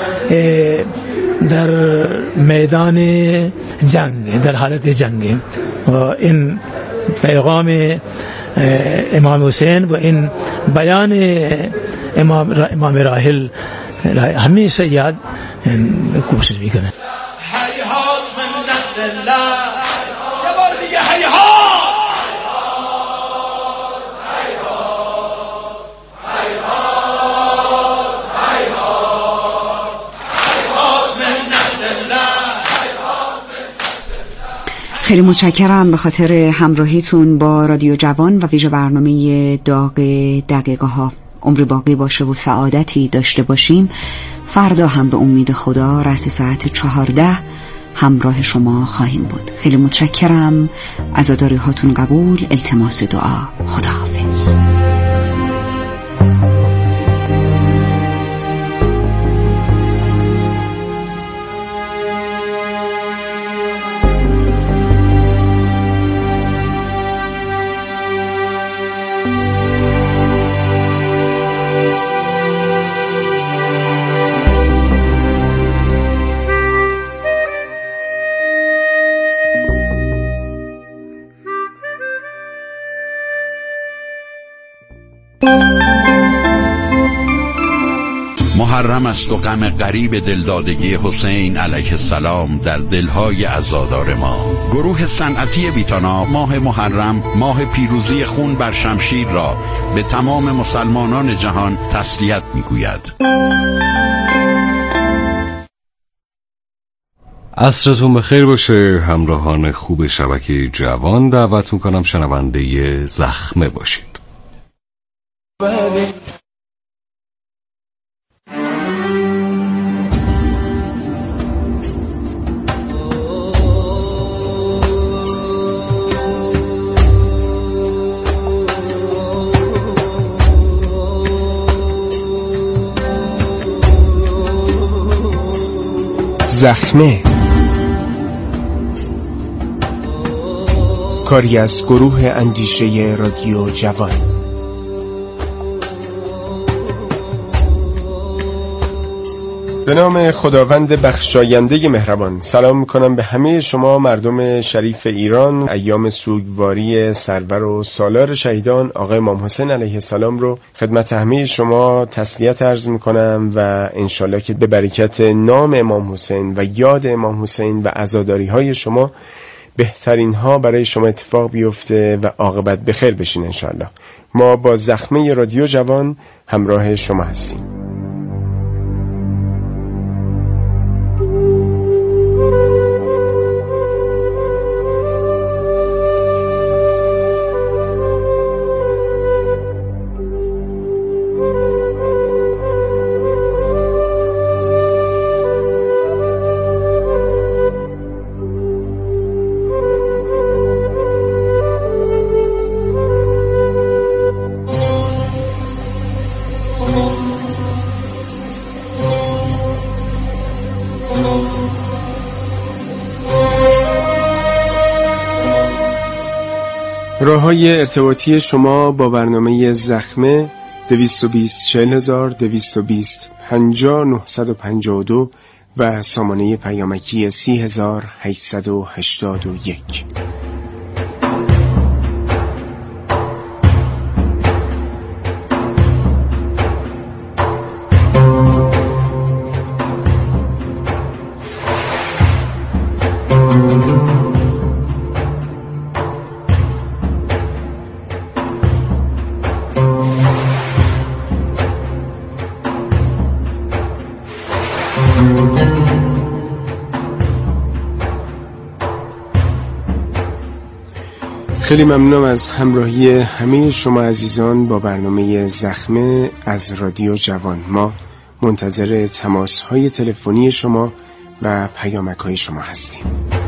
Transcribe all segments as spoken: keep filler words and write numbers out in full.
در میدان جنگ، در حالت جنگ، و این پیغام امام حسین و این بیان امام امام راحل همیشه یاد کوشش میکنه. هیهات منت الله، یه بار دیگه هیهات، خیلی متشکرم به خاطر همراهیتون با رادیو جوان و ویژه برنامه داغ دقیقه ها. عمر باقی باشه و سعادتی داشته باشیم. فردا هم به امید خدا رأس ساعت چهارده همراه شما خواهیم بود. خیلی متشکرم. عزاداری هاتون قبول. التماس دعا. خداحافظ. محرم است و غم غریب دلدادگی حسین علیه السلام در دلهای عزادار ما. گروه صنعتی ویتانا ماه محرم، ماه پیروزی خون بر شمشیر را به تمام مسلمانان جهان تسلیت می‌گوید. عصرتون بخیر باشه همراهان خوب شبکه جوان. دعوت میکنم شنونده زخمه باشید. زخمه، کاری از گروه اندیشه رادیو جوان. به نام خداوند بخشاینده مهربان. سلام میکنم به همه شما مردم شریف ایران. ایام سوگواری سرور و سالار شهیدان آقای امام حسین علیه السلام رو خدمت همه شما تسلیت عرض میکنم و انشالله که به برکت نام امام حسین و یاد امام حسین و عزاداری های شما بهترین ها برای شما اتفاق بیفته و عاقبت بخیر بشین انشالله. ما با زخمه رادیو جوان همراه شما هستیم. راه‌های ارتباطی شما با برنامه زخمه دویست و بیست چهل هزار دویست و بیست پنجاه نهصد و پنجاه و دو و سامانه پیامکی سی هزار هشتصد و هشتاد و یک. خیلی ممنونم از همراهی همه شما عزیزان با برنامه زخمه از رادیو جوان. ما منتظر تماس‌های تلفنی شما و پیامک‌های شما هستیم.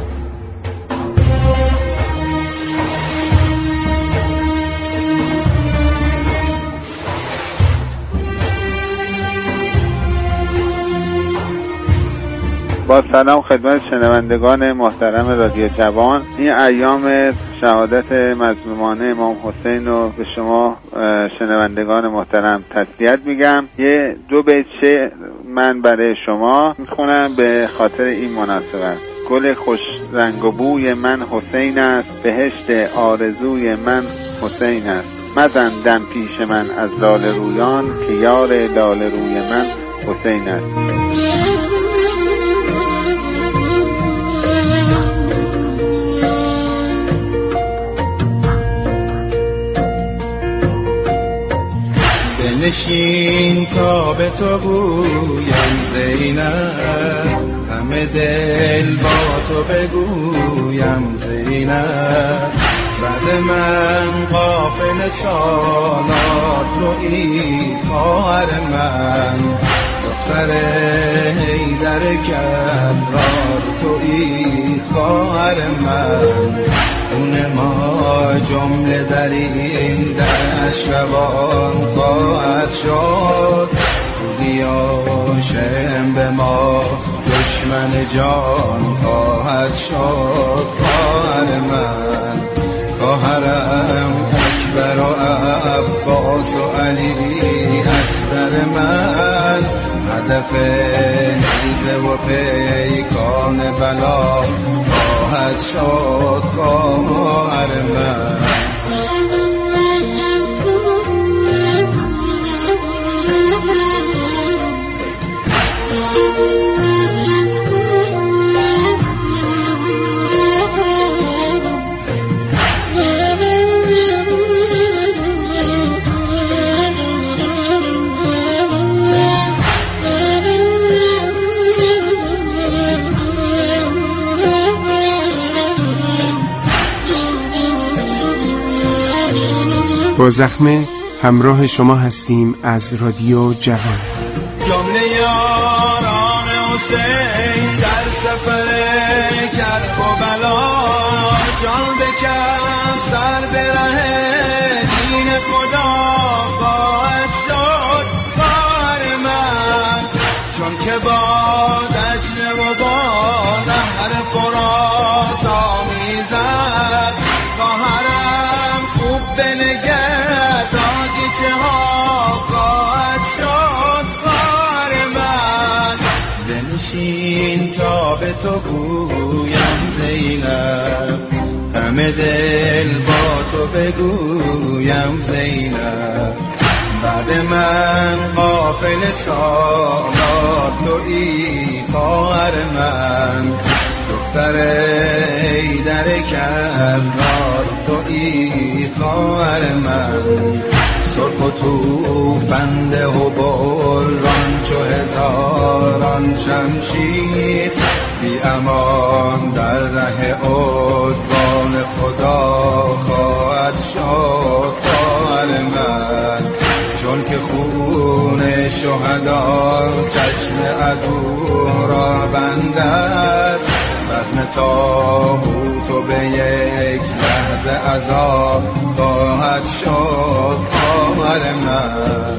با سلام خدمت شنوندگان محترم رادیو جوان. این ایام شهادت مظلومانه امام حسین رو به شما شنوندگان محترم تسلیت میگم. یه دو بیت شعر من برای شما میخونم به خاطر این مناسبت. گل خوش رنگ و بوی من حسین است، بهشت آرزوی من حسین است. مزن دم پیش من از لاله رویان، که یار لاله روی من حسین است. بنشین تا به تو گویم زینب، همه دل با تو بگویم زینب. بعد من قافل سالار تویی خواهر من، دختر حیدر کرار تویی خواهر من. خون ما جمله در این دشت روان خواهد شد، بودی عاشق به ما دشمن جان خواهد شد. خواهر من، خواهرم اکبر و عباس و علی اصغر من، هدف نیزه و پیکان بلا خواهد شد. خواهر من، با زخمه همراه شما هستیم از رادیو جوان. جمله یاران حسین در سفر کرب و بلا، جان بکن سر به ره دین خدا خواهد شد. خواهر من، چون که با دجله و با نهر فرات آمیزد، خواهرم خوب بنگر چه ها خواهد شد. خواهر من، بنشین تا به تو گویم زینب، همه دل با تو بگویم زینب. بعد من قافل سالار تویی خواهر من، دختر حیدر کرار تویی خواهر من. سرخ و توفنده و بلران چو هزاران شمشیر، بی امان در ره عدوان خدا خواهد شد. خواهر من، چون که خون شهدا چشم عدو را بندد، بطن تابوت و به یک لحظه عذاب خواهد شد. خواهر من،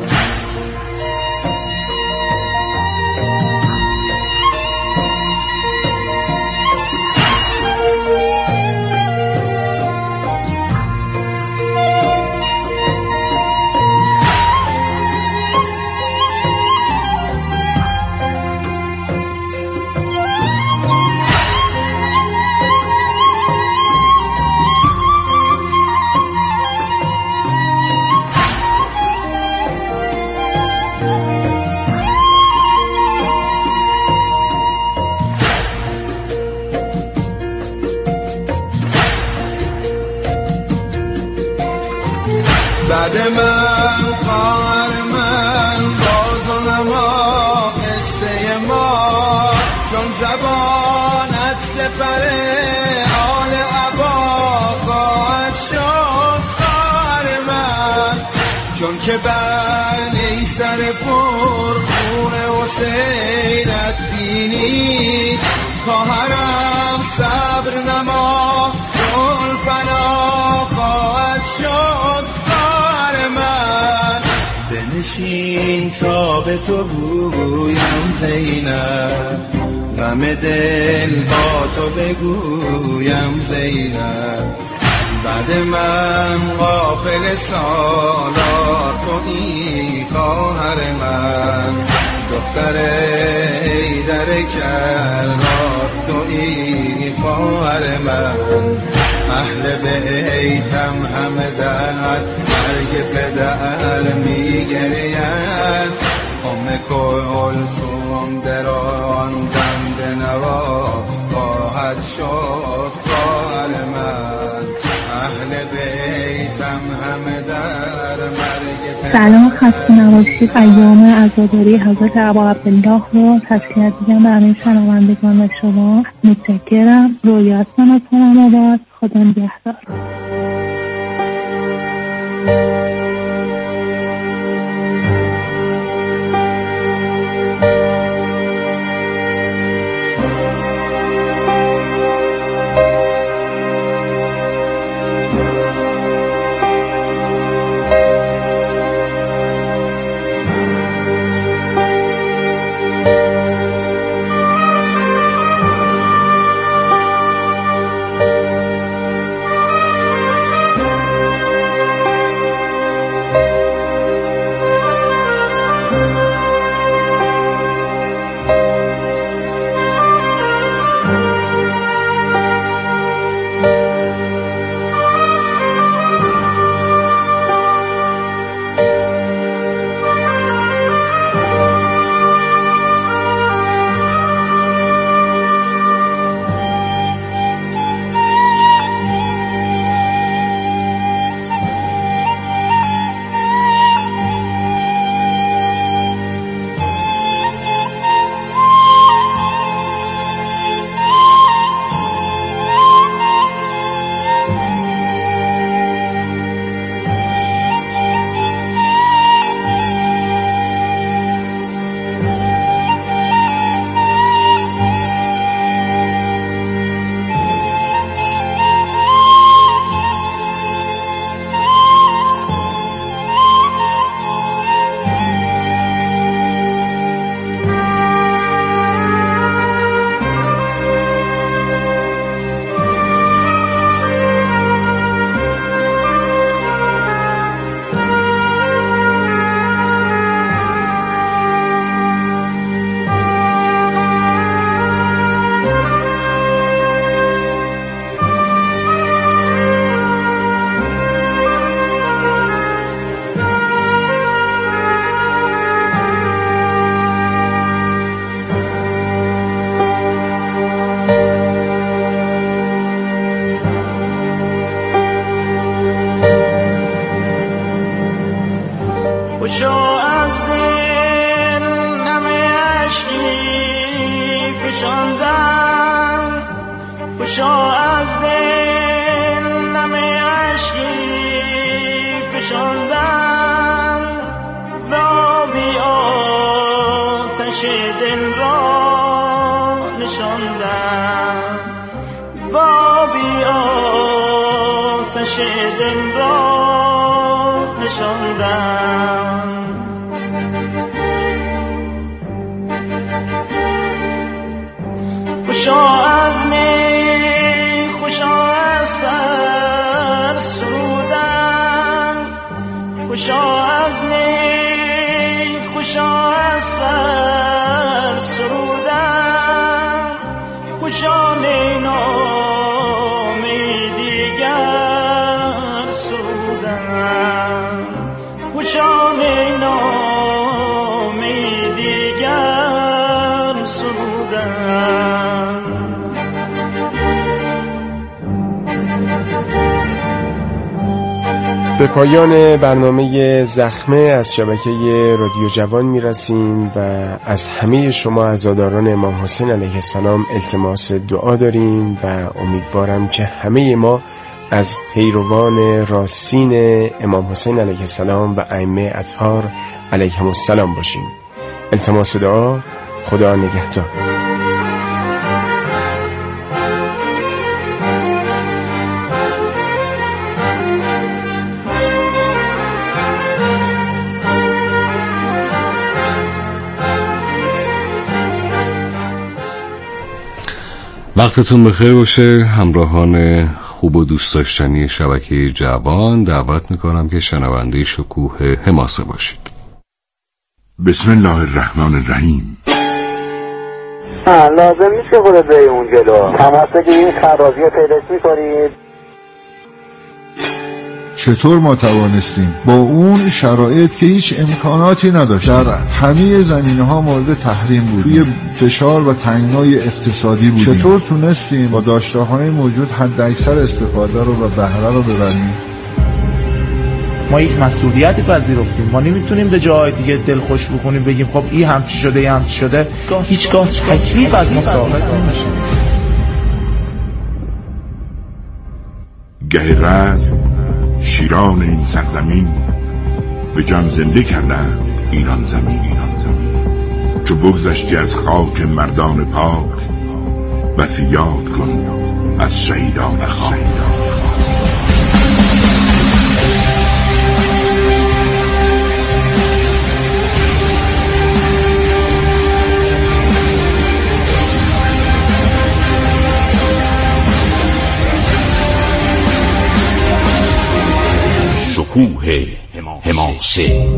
بعد من خواهر من، باز و نما قصه ما، چون زبانت سپر آل عبا خواهد شد. خواهر من، چون که بر نیسر پر خون حسینت بینی، خواهرم صبر نما زلفنا خواهد شد. من، بنشین تا به تو گویم زینب، غم دل با تو بگویم زینب. بعد من غافل سالار تویی خواهر من، دختر حیدر کرار تویی خواهر من، اهل بیتم همه در مرگ پدر میگرین، ام کلثوم در آن دم به نوا خواهد شد خواهر من، اهل بیتم همه در مرگ پدر. سلام، خسته نباشید. ایام عزاداری حضرت ابا عبدالله رو تسلیت میگم به همه شنوندگان و شما. متشکرم. رویا هستم از خانم آباد. خدا نگهدار. به پایان برنامه زخمه از شبکه رادیو جوان میرسیم و از همه شما عزاداران امام حسین علیه السلام التماس دعا داریم و امیدوارم که همه ما از پیروان راستین امام حسین علیه السلام و ائمه اطهار علیهم السلام باشیم. التماس دعا. خدا نگهدار. وقتتون بخیر باشه همراهان خوب و دوست داشتنی شبکه جوان دعوت میکنم که شنونده شکوه حماسه باشید. بسم الله الرحمن الرحیم. لازم نیست که خودت بری اون جلو، تماس بگیرید، خرابی رو پیداش میکنید. چطور ما توانستیم با اون شرایط که هیچ امکاناتی نداشت در همه زمینه ها مورد تحریم بود، توی فشار و تنگنای اقتصادی بودیم، چطور تونستیم با داشته های موجود حد اکثر استفاده رو و بهره رو ببریم؟ ما یک مسئولیتی پذیرفتیم، ما نمیتونیم به جای دیگه دل خوش بکنیم بگیم خب این هم چی شده این هم چی شده. هیچگاه تکلیف از ما ثابت نمیشه. گه رزم شیران این سرزمین به جان زنده کردن ایران زمین. ایران زمین چو بگذشتی از خاک مردان پاک، بسی یاد کن از شهیدان خاک. شکوه حماسه.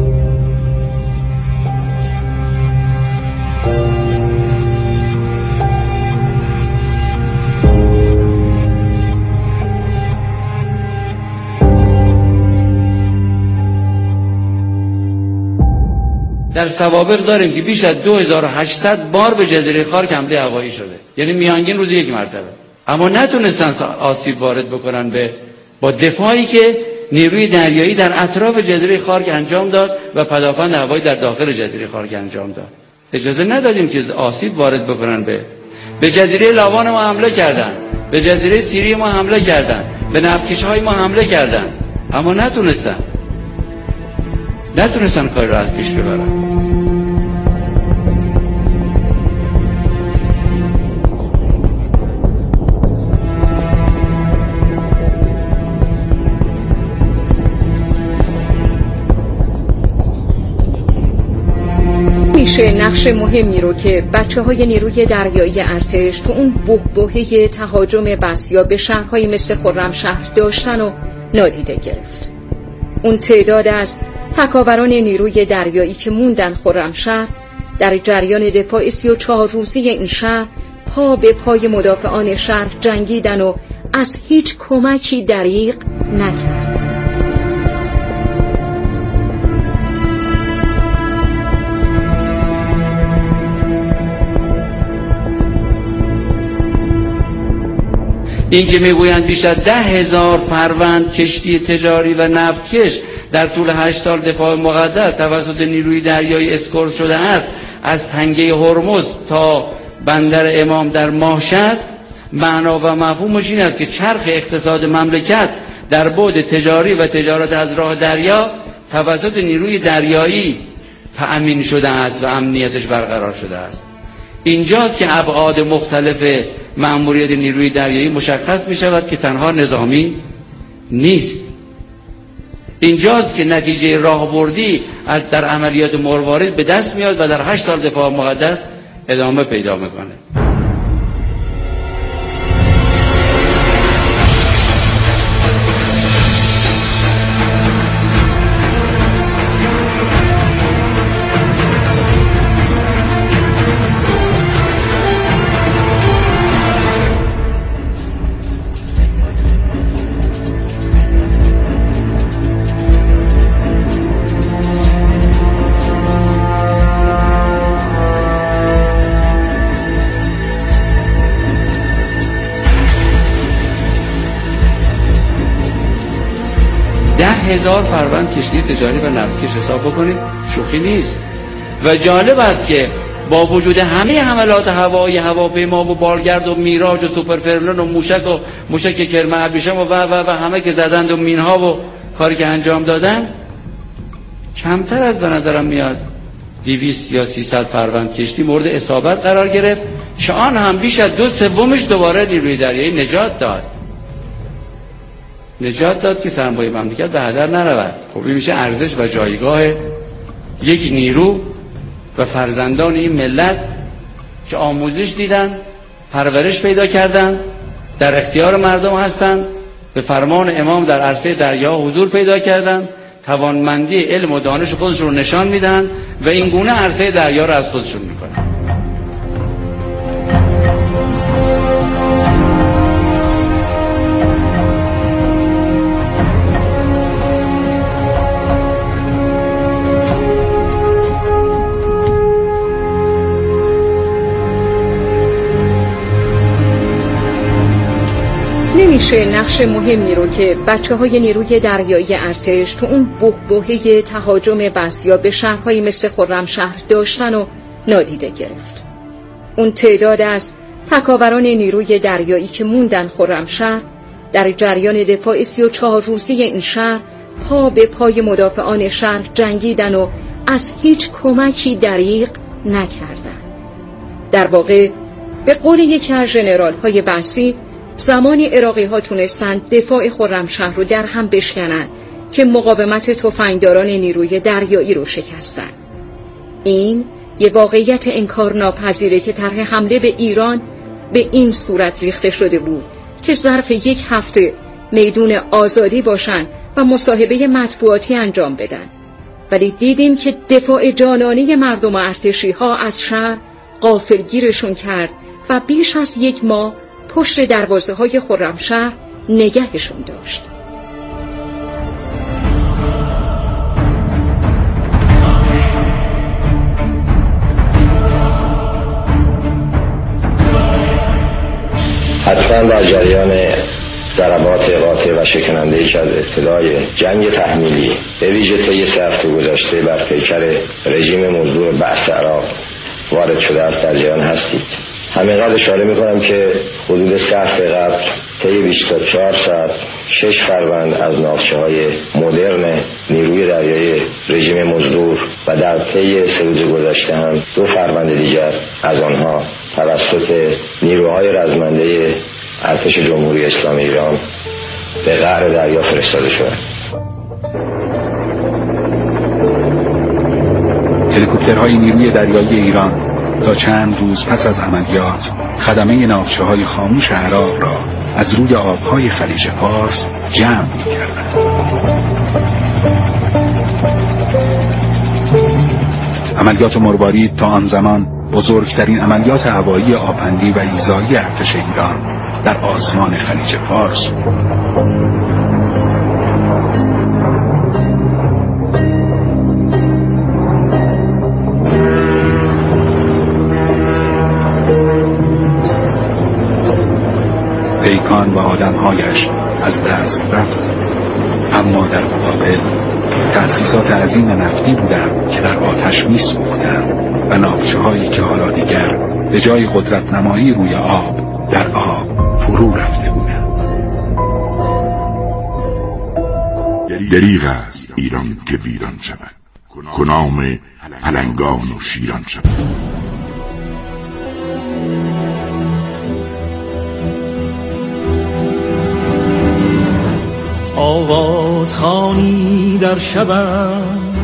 در سوابق داریم که بیش از دو هزار و هشتصد بار به جزیره خارک حمله هوایی شده، یعنی میانگین روزی یک مرتبه، اما نتونستن آسیب وارد بکنن به با دفاعی که نیروی دریایی در اطراف جزیره خارک انجام داد و پدافند هوایی در داخل جزیره خارک انجام داد. اجازه ندادیم که آسیب وارد بکنن به به جزیره لاوان ما حمله کردن، به جزیره سیری ما حمله کردن، به نفتکش‌های ما حمله کردن، اما نتونستن نتونستن کار را از پیش ببرن. میشه نقش مهمی رو که بچه های نیروی دریایی ارتش تو اون بحبوحه تهاجم بسیا به شهرهای مثل خرمشهر داشتن و نادیده گرفت. اون تعداد از تکاوران نیروی دریایی که موندن خرمشهر در جریان دفاع سی و چهار روزه این شهر پا به پای مدافعان شهر جنگیدن و از هیچ کمکی دریغ نکرد. این که میگویند بیش از ده هزار فروند کشتی تجاری و نفتکش در طول هشت سال دفاع مقدس توسط نیروی دریایی اسکورت شده است از تنگه هرمز تا بندر امام در ماشهد، معنا و مفهومش این است که چرخ اقتصاد مملکت در بعد تجاری و تجارت از راه دریا توسط نیروی دریایی تأمین شده است و امنیتش برقرار شده است. اینجاست که ابعاد مختلف مأموریت نیروی دریایی مشخص می شود که تنها نظامی نیست. اینجاست که نتیجه راهبردی از در عملیات مروارید به دست میاد و در هشت سال دفاع مقدس ادامه پیدا میکنه. هزار فروند کشتی تجاری و نفتکش حساب بکنید، شوخی نیست. و جالب است که با وجود همه حملات هوایی، هواپیما و بالگرد و میراج و سوپرفرملن و موشک و موشک کرم ابریشم و و و و همه که زدند و مینها و کاری که انجام دادن، کمتر از به نظرم میاد دویست یا سیصد فروند کشتی مورد اصابت قرار گرفت که آن هم بیش از دو سومش دوباره نیروی دریایی نجات داد. نجات داد که سرمایه مملکت به هدر نرود. خب این میشه ارزش و جایگاه یک نیرو و فرزندان این ملت که آموزش دیدن، پرورش پیدا کردن، در اختیار مردم هستن به فرمان امام در عرصه دریا حضور پیدا کردند، توانمندی علم و دانش خودشون رو نشان میدن و این گونه عرصه دریا رو از خودشون میکنن. نمیشه نقش مهمی رو که بچه های نیروی دریایی ارتش تو اون بحبوحه تهاجم بسیا به شهرهایی مثل خرمشهر داشتن و نادیده گرفت. اون تعداد از تکاوران نیروی دریایی که موندن خرمشهر در جریان دفاع سی و چهار روزه این شهر پا به پای مدافعان شهر جنگیدن و از هیچ کمکی دریغ نکردن. در واقع به قول یکی از ژنرال های بعثی، زمانی عراقی ها تونستند دفاع خرمشهر رو در هم بشکنن که مقاومت تفنگداران نیروی دریایی رو شکستن. این یه واقعیت انکار ناپذیره که طرح حمله به ایران به این صورت ریخته شده بود که ظرف یک هفته میدون آزادی باشن و مصاحبه مطبوعاتی انجام بدن. ولی دیدیم که دفاع جانانه مردم و ارتشی ها از شهر غافلگیرشون کرد و بیش از یک ماه پشت دروازه های خرمشهر نگهشون داشت. حتما در جریان ضربات قاطع و شکننده که از ابتدای جنگ تحمیلی به ویژه طی سه هفته گذشته بر پیکر رژیم مزدور بعث عراق وارد شده است در جریان هستید. همینقدر اشاره میکنم که حدود سه هفته قبل طی بیست و چهار ساعت شش فروند از ناوچه‌های مدرن نیروی دریایی رژیم مزدور و در طی سه روز گذشته هم دو فروند دیگر از آنها توسط نیروهای رزمنده ارتش جمهوری اسلامی ایران به قعر دریا فرستاده شد. هلیکوپترهای نیروی دریایی ایران تا چند روز پس از عملیات خدمه ناوچه‌های خاموش عراق را از روی آبهای خلیج فارس جمع می‌کردند. عملیات مروارید تا آن زمان بزرگترین عملیات هوایی آفندی و ایذایی ارتش ایران در آسمان خلیج فارس بود. پیکان و آدمهایش از دست رفت، اما در مقابل تأسیسات عظیم نفتی بودند که در آتش می سوختند و ناوچه‌هایی که حالا دیگر به جای قدرت نمایی روی آب در آب فرو رفته بودند. دریغ است ایران که ویران شود، کنام پلنگان و شیران شود. آواز خوانی در شبم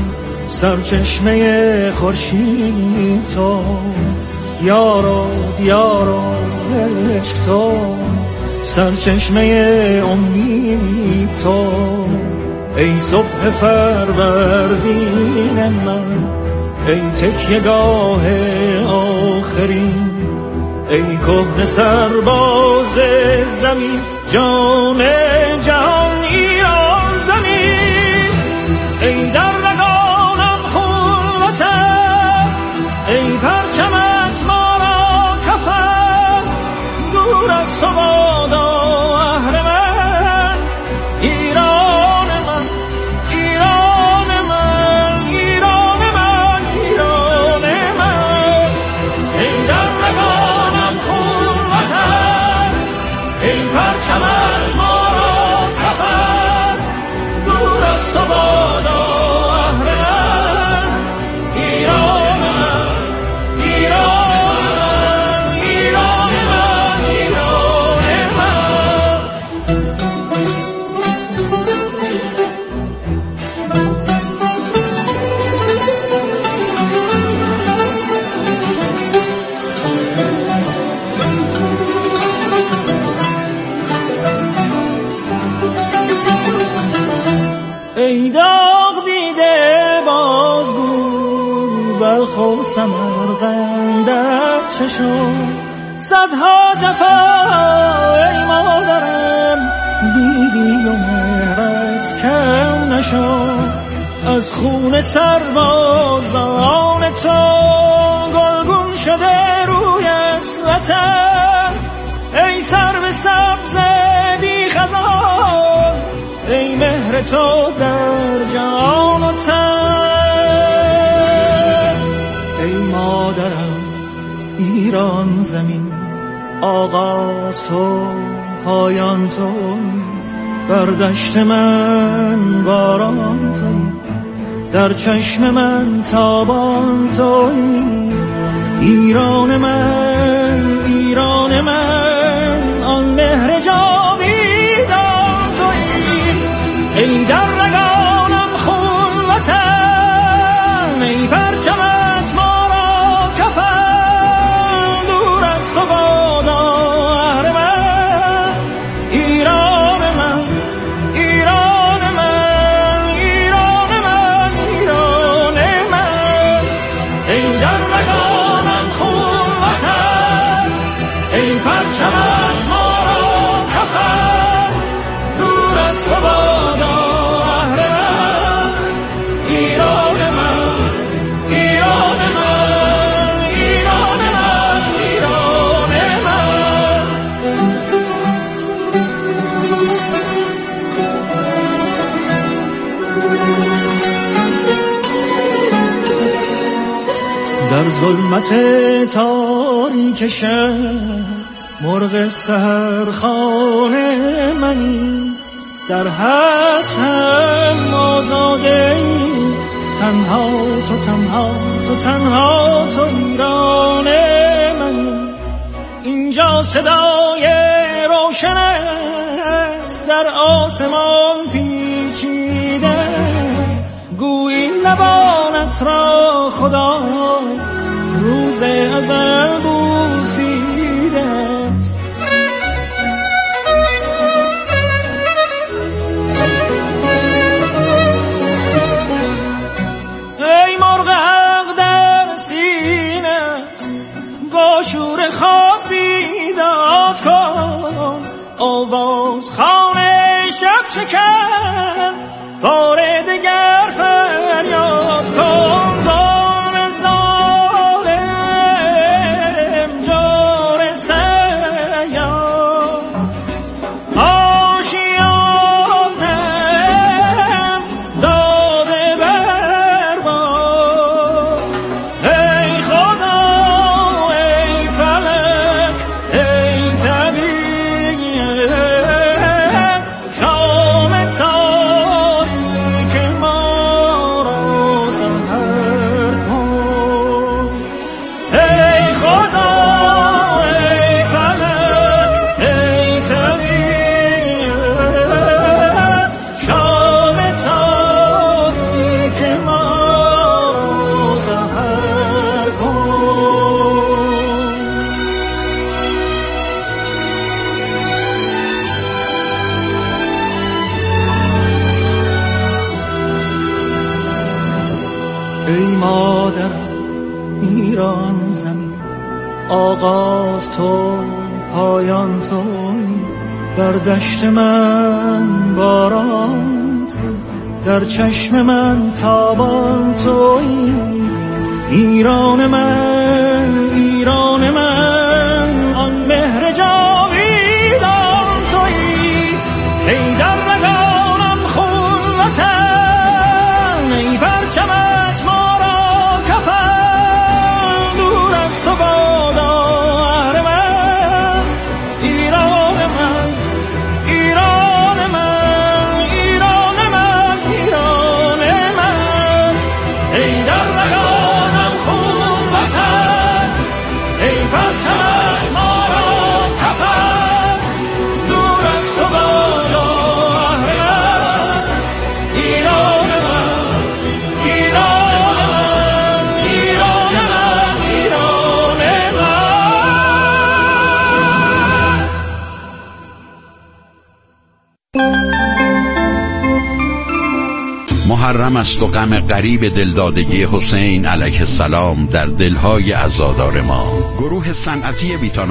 سرچشمه خورشید تو، یارو دیارو عشق تو، سرچشمه امید تو، ای صبح فروردین من، ای تکیه‌گاه آخرین، ای کهنه سرباز زمین، جان جهان ایران زمین، ای در رگانم خون وطن، ای پرچمت ما را کفن، دور از تو بادا اهرمن، ایران من، ایران من، ایران من، ایران من، ای در رگانم خون وطن، ای پرچمت ما را کفن. سمرقندت چشم صدها جفا ای مادرم دیدی و مهرت کم نشد از خون سربازان تو گلگون شده رویت وطن ای سرو سبز بی خزان ای مهر تو در جان و تن ای مادرم ایران زمین آغاز تو پایان تو بر دشت من باران تویی در چشم من تابان تویی ایران من ایران من آن مهر جاویدان تویی ای در رگانم خون وطن ای پرچمت ما را کفن دور از تو بادا اهرمن ایران من ایران من ایران من ایران من ای در رگانم خون وطن ای پرچمت ما را کفن دور از تو بادا اهرمن ایران من ایران من ایران من ایران من در ظلمت تاریک شب مرغ سحرخانه منی در حسرم آزاده ای تنها تو تنها تو تنها تو ایران من اینجا صدای روشنت در آسمان پیچیده است گویی لبانت را خدا روز ازل بوسیده است ای مرغ حق در سینت با شور خواب بیداد کن آواز خانه شب شکن بار دگر فریاد کن ظالم ظالم جور سیاد آشیانم داده برباد ای خدا ای فلک ای طبیعت شام تاریک ما را سحر کن ای خدا ای فلک ای طبیعت شام تاریک ما را سحر کن ای مادرم ایران زمین آغاز تو پایان تو بر دشت من باران تو در چشم من تابان تویی ایران من ایران من آن مهر جاویدان تویی ای در رگانم خون وطن ای پرچمت ما را کفن دور از تو بادا اهرمن ایران من ایران من ایران من ایران من ای در رگانم خون وطن ای پرچمت محرم است و غم غریب دلدادگی حسین علیه السلام در دلهای عزادار ما. گروه صنعتی ویتانا